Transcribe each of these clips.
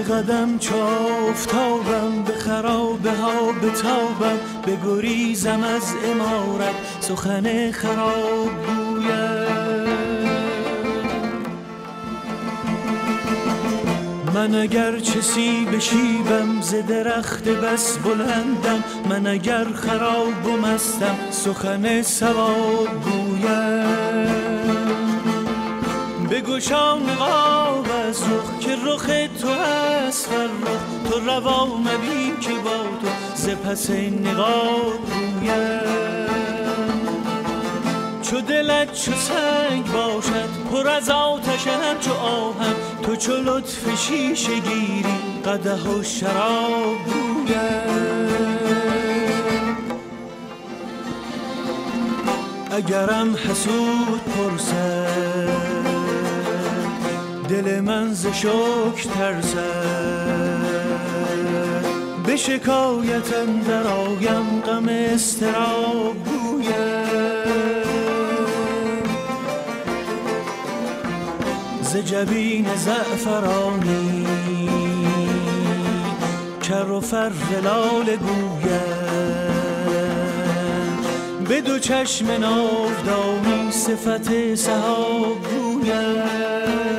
قدم چو آفتابم، به خرابه ها بتابم، بگریزم از عمارت سخن خراب گویم. من اگر چه سیب شیبم، ز درخت بس بلندم، من اگر خراب و مستم سخن صواب گویم. بگشا نقاب از رخ که رخ تو است فرخ، تو روا مبین که با تو ز پس نقاب گویم. چو دلت چو سنگ باشد پر از آتشم چو آهن، تو چو لطف شیشه گیری قدح و شراب گویم. اگرم حسود پرسد دل من ز شکر ترسد، به شکایت اندر آیم غم اضطراب گویم. ز جبین زعفرانی کر و فر لاله گویم، به دو چشم ناودانی صفت سحاب گویم.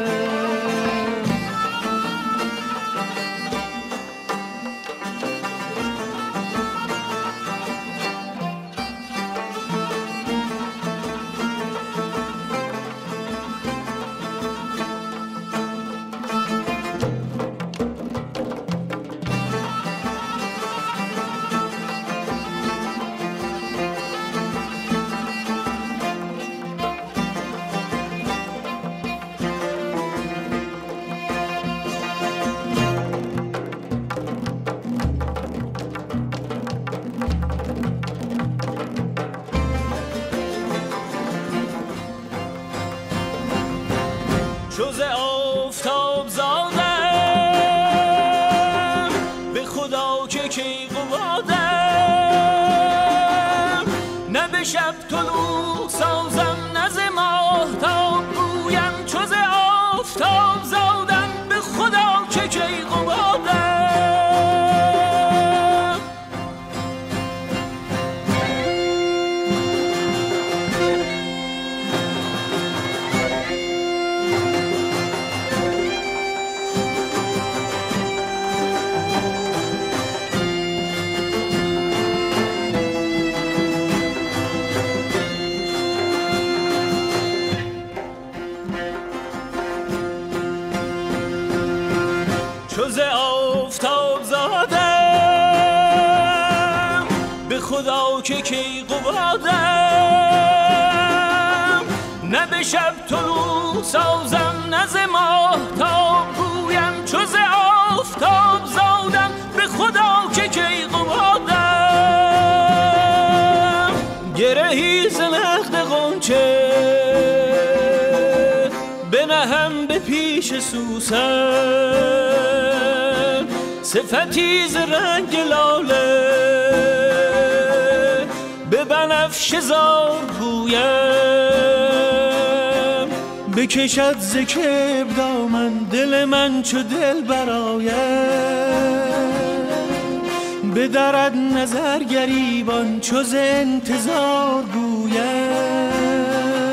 چو ز آفتاب زادم، به خدا که کیقبادم، نه به شب طلوع سازم نه ز ماهتاب گویم. چو ز آفتاب زادم، به خدا که کیقبادم. چو ز آفتاب زادم، به خدا که کیقبادم، نه به شب طلوع سازم نه ز ماهتاب گویم. چو ز آفتاب زادم، به خدا که کیقبادم. گرهی ز نخل غنچه بنهم به پیش سوسن، صفتی ز رنگ لاله به بنفشه زار گویم. بکشد ز کبر دامن دل من چو دل برایم، بدرد نظر گریبان چو ز انتظار گویم.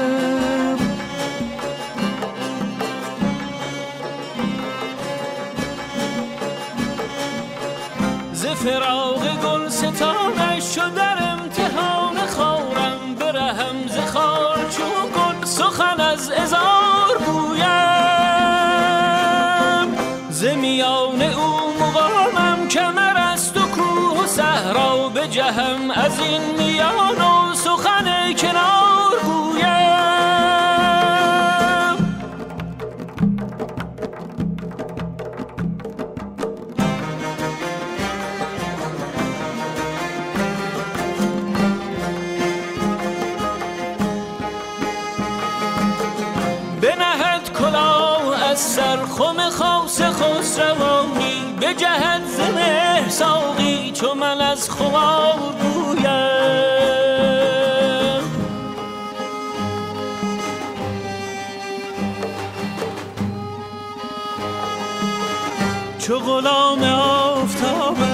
ز فراق گل ستانش چو در امتحان خارم، برهم ز خار چون گل سخن از عذار گویم. ز میان او مقامم کمر است و کوه و صحرا، بجهم از این میان و سخن کنار گویم. بنهد کلاه از سر خم خاص خسروانی، به جهت ز مهر ساقی چو من از خمار گویم. چو غلام آفتابم،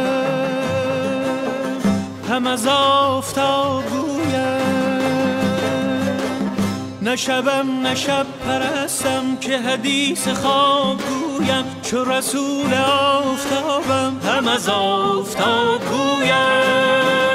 هم از آفتاب گویم، نه شبم نه شب پرستم که حدیث خواب گویم، چو رسول آفتابم هم از آفتاب گویم.